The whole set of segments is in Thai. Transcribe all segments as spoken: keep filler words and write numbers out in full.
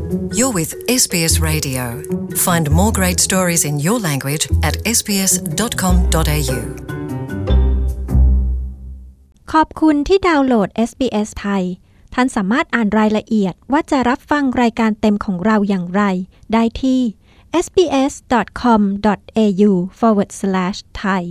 You're with เอส บี เอส Radio. Find more great stories in your language atเอส บี เอส ดอท คอม ดอท เอ ยูขอบคุณที่ดาวน์โหลด เอส บี เอส ไทยท่านสามารถอ่านรายละเอียดว่าจะรับฟังรายการเต็มของเราอย่างไรได้ที่ เอส บี เอส ดอท คอม ดอท เอ ยู forward slash ไทย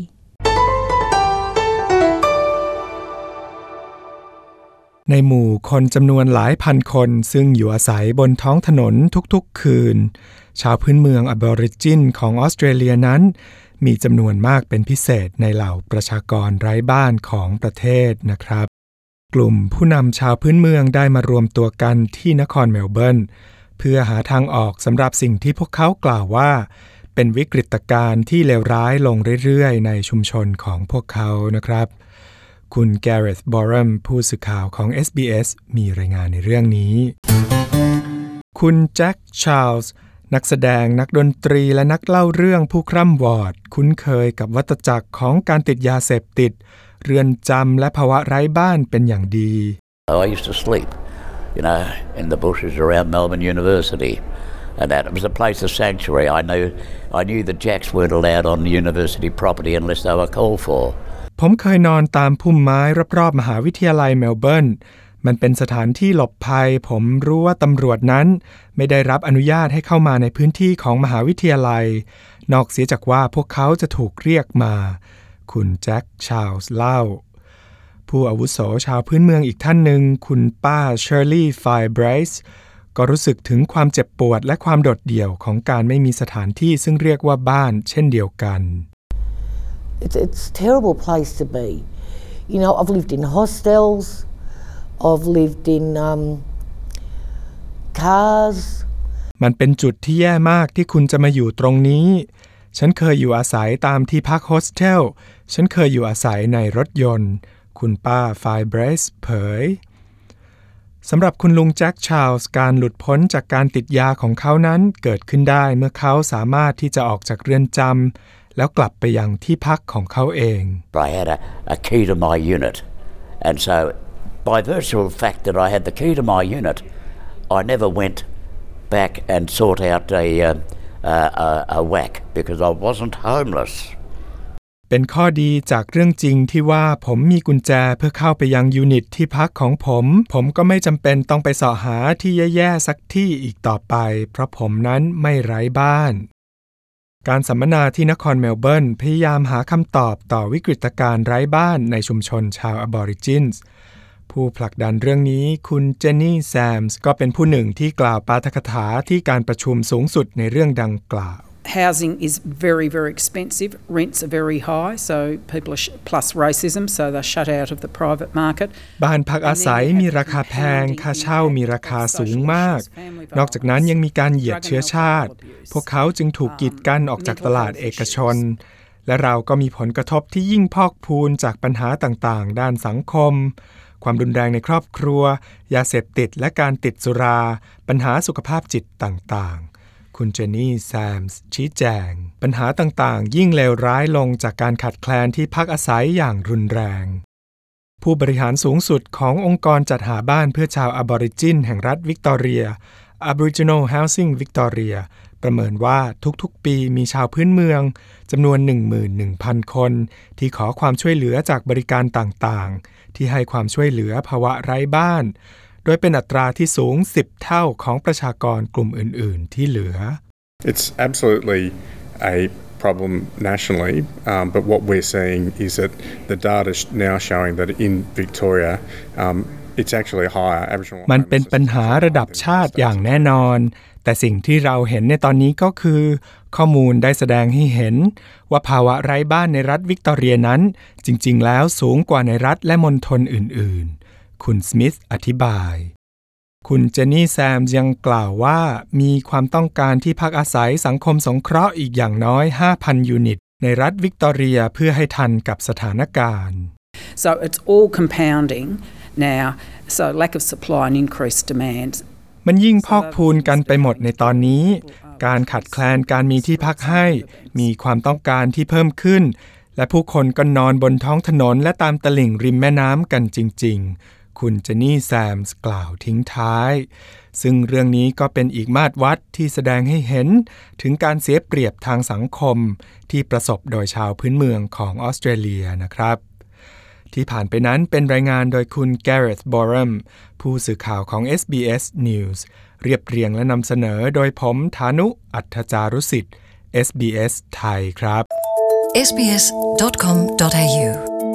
ในหมู่คนจำนวนหลายพันคนซึ่งอยู่อาศัยบนท้องถนนทุกๆคืนชาวพื้นเมืองอบอริจินของออสเตรเลียนั้นมีจำนวนมากเป็นพิเศษในเหล่าประชากรไร้บ้านของประเทศนะครับกลุ่มผู้นำชาวพื้นเมืองได้มารวมตัวกันที่นครเมลเบิร์นเพื่อหาทางออกสำหรับสิ่งที่พวกเขากล่าวว่าเป็นวิกฤตการณ์ที่เลวร้ายลงเรื่อยๆในชุมชนของพวกเขานะครับคุณแกเรธ บอรัมผู้สื่อข่าวของ เอส บี เอส มีรายงานในเรื่องนี้คุณแจ็ค ชาร์ลส์นักแสดงนักดนตรีและนักเล่าเรื่องผู้คร่ำวอดคุ้นเคยกับวัฏจักรของการติดยาเสพติดเรือนจำและภาวะไร้บ้านเป็นอย่างดี I used to sleep, you know, in the bushes around Melbourne University, and that it was a place of sanctuary. I knew, I knew the jacks weren't allowed on the university property unless they were called for. ผมเคยนอนตามพุ่มไม้รอบๆมหาวิทยาลัยเมลเบิร์นมันเป็นสถานที่หลบภัยผมรู้ว่าตำรวจนั้นไม่ได้รับอนุญาตให้เข้ามาในพื้นที่ของมหาวิทยาลัยนอกเสียจากว่าพวกเขาจะถูกเรียกมาคุณแจ็ค ชาร์ลส์เล่าผู้อาวุโสชาวพื้นเมืองอีกท่านหนึ่งคุณป้าเชอร์รี่ ไฟเบรซก็รู้สึกถึงความเจ็บปวดและความโดดเดี่ยวของการไม่มีสถานที่ซึ่งเรียกว่าบ้านเช่นเดียวกัน It's, it's a terrible place to be. You know, I've lived in hostels, I've lived in um, cars. มันเป็นจุดที่แย่มากที่คุณจะมาอยู่ตรงนี้ฉันเคยอยู่อาศัยตามที่พักโฮสเทลฉันเคยอยู่อาศัยในรถยนต์คุณป้า ไฟเบรซเผยสำหรับคุณลุงแจ็ค ชาร์ลส์การหลุดพ้นจากการติดยาของเขานั้นเกิดขึ้นได้เมื่อเขาสามารถที่จะออกจากเรือนจำแล้วกลับไปยังที่พักของเขาเอง I had a, a key to my unit, and so by virtue of the fact that I had the key to my unit, I never went back and sought out a, uh, a, a whack because I wasn't homeless. เป็นข้อดีจากเรื่องจริงที่ว่าผมมีกุญแจเพื่อเข้าไปยังยูนิตที่พักของผมผมก็ไม่จำเป็นต้องไปเสาะหาที่แย่ๆสักที่อีกต่อไปเพราะผมนั้นไม่ไร้บ้านการสัมมนาที่นครเมลเบิร์นพยายามหาคำตอบต่อวิกฤตการณ์ไร้บ้านในชุมชนชาวอบอริจินส์ผู้ผลักดันเรื่องนี้คุณเจนนี่ แซมส์ก็เป็นผู้หนึ่งที่กล่าวปาฐกถาที่การประชุมสูงสุดในเรื่องดังกล่าว Housing is very, very expensive. Rents are very high, so people are sh- plus racism, so they're shut out of the private market. บ้านพักอาศัยมีราคาแพงค่าเช่ามีราคาสูงมากนอกจากนั้นยังมีการเหยียดเชื้อชาติพวกเขาจึงถูกกีดกันออกจากตลาดเอกชนและเราก็มีผลกระทบที่ยิ่งพอกพูนจากปัญหาต่างๆด้านสังคมความรุนแรงในครอบครัวยาเสพติดและการติดสุราปัญหาสุขภาพจิตต่างๆคุณเจนนี่ แซมส์ชี้แจงปัญหาต่างๆยิ่งเลวร้ายลงจากการขาดแคลนที่พักอาศัยอย่างรุนแรงผู้บริหารสูงสุดขององค์กรจัดหาบ้านเพื่อชาวอบอริจินแห่งรัฐวิกตอเรีย Aboriginal Housing Victoria ประเมินว่าทุกๆปีมีชาวพื้นเมืองจำนวน หนึ่งหมื่นหนึ่งพัน คนที่ขอความช่วยเหลือจากบริการต่างๆที่ให้ความช่วยเหลือภาวะไร้บ้านโดยเป็นอัตราที่สูงสิบเท่าของประชากรกลุ่มอื่นๆที่เหลือ It's absolutely a problem nationally, um, but what we're seeing is that the data now showing that in Victoria, um, it's actually higher. Aboriginal มันเป็นปัญหาระดับชาติอย่างแน่นอนแต่สิ่งที่เราเห็นในตอนนี้ก็คือข้อมูลได้แสดงให้เห็นว่าภาวะไร้บ้านในรัฐวิกตอเรียนั้นจริงๆแล้วสูงกว่าในรัฐและมณฑลอื่นๆคุณสมิธอธิบายคุณเจนนี่ แซมส์ยังกล่าวว่ามีความต้องการที่พักอาศัยสังคมสงเคราะห์อีกอย่างน้อย ห้าพัน ยูนิตในรัฐวิกตอเรียเพื่อให้ทันกับสถานการณ์ So it's all compounding now, so lack of supply and increased demand. มันยิ่งพอกพูนกันไปหมดในตอนนี้การขาดแคลนการมีที่พักให้มีความต้องการที่เพิ่มขึ้นและผู้คนก็นอนบนท้องถนนและตามตลิ่งริมแม่น้ำกันจริงๆคุณเจนนี่แซมส์กล่าวทิ้งท้ายซึ่งเรื่องนี้ก็เป็นอีกมาตรวัดที่แสดงให้เห็นถึงการเสียเปรียบทางสังคมที่ประสบโดยชาวพื้นเมืองของออสเตรเลียนะครับที่ผ่านไปนั้นเป็นรายงานโดยคุณ Gareth Borum ผู้สื่อข่าวของ เอส บี เอส News เรียบเรียงและนำเสนอโดยผมฐานุอัฏฐจารุสิทธิ์ เอส บี เอส ไทยครับเอส บี เอส ดอท คอม ดอท เอ ยู